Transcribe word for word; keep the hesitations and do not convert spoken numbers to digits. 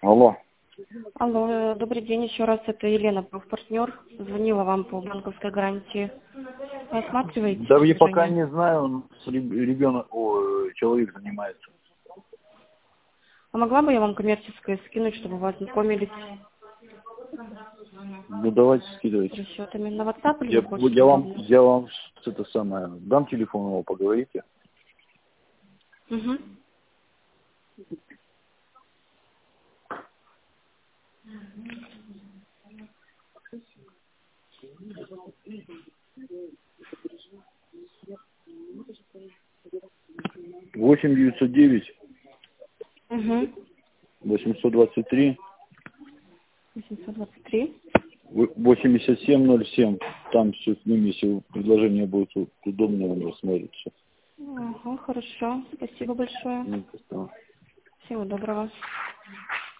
Алло. Алло, добрый день еще раз, это Елена, профпартнер. Звонила вам по банковской гарантии. Рассматриваете Да я пока предложение? не знаю, ребенок, о, человек занимается. А могла бы я вам коммерческое скинуть, чтобы вы ознакомились Ну давайте с скидывайте. расчетами на WhatsApp или Я, на почту я вам, удобно? я вам это самое, дам телефон его, поговорите. Угу. восемь девятьсот девять Угу. восемьсот двадцать три восемьсот двадцать три. восемьдесят семь ноль семь. Там все с ним, если предложение будет удобно, он рассмотрит все. Ага, хорошо. Спасибо большое. Всего доброго.